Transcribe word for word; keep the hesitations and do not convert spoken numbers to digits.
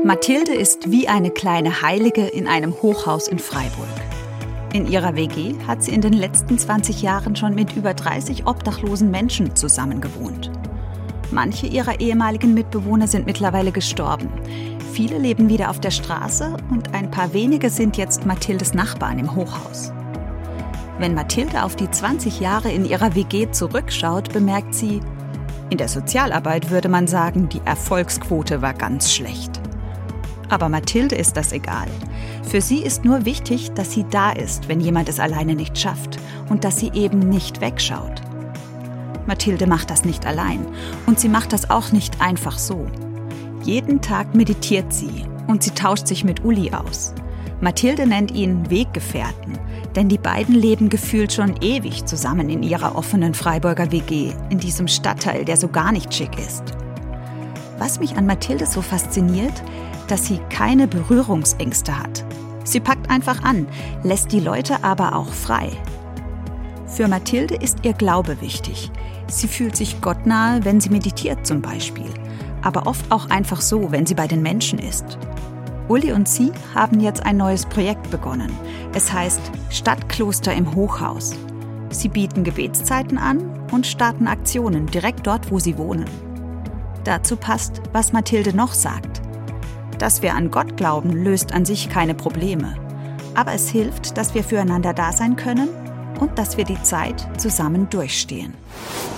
Mathilde ist wie eine kleine Heilige in einem Hochhaus in Freiburg. In ihrer W G hat sie in den letzten zwanzig Jahren schon mit über dreißig obdachlosen Menschen zusammengewohnt. Manche ihrer ehemaligen Mitbewohner sind mittlerweile gestorben. Viele leben wieder auf der Straße und ein paar wenige sind jetzt Mathildes Nachbarn im Hochhaus. Wenn Mathilde auf die zwanzig Jahre in ihrer W G zurückschaut, bemerkt sie, in der Sozialarbeit würde man sagen, die Erfolgsquote war ganz schlecht. Aber Mathilde ist das egal. Für sie ist nur wichtig, dass sie da ist, wenn jemand es alleine nicht schafft und dass sie eben nicht wegschaut. Mathilde macht das nicht allein und sie macht das auch nicht einfach so. Jeden Tag meditiert sie und sie tauscht sich mit Uli aus. Mathilde nennt ihn Weggefährten, denn die beiden leben gefühlt schon ewig zusammen in ihrer offenen Freiburger W G, in diesem Stadtteil, der so gar nicht schick ist. Was mich an Mathilde so fasziniert, dass sie keine Berührungsängste hat. Sie packt einfach an, lässt die Leute aber auch frei. Für Mathilde ist ihr Glaube wichtig. Sie fühlt sich gottnahe, wenn sie meditiert zum Beispiel, aber oft auch einfach so, wenn sie bei den Menschen ist. Uli und sie haben jetzt ein neues Projekt begonnen. Es heißt Stadtkloster im Hochhaus. Sie bieten Gebetszeiten an und starten Aktionen direkt dort, wo sie wohnen. Dazu passt, was Mathilde noch sagt. Dass wir an Gott glauben, löst an sich keine Probleme. Aber es hilft, dass wir füreinander da sein können und dass wir die Zeit zusammen durchstehen.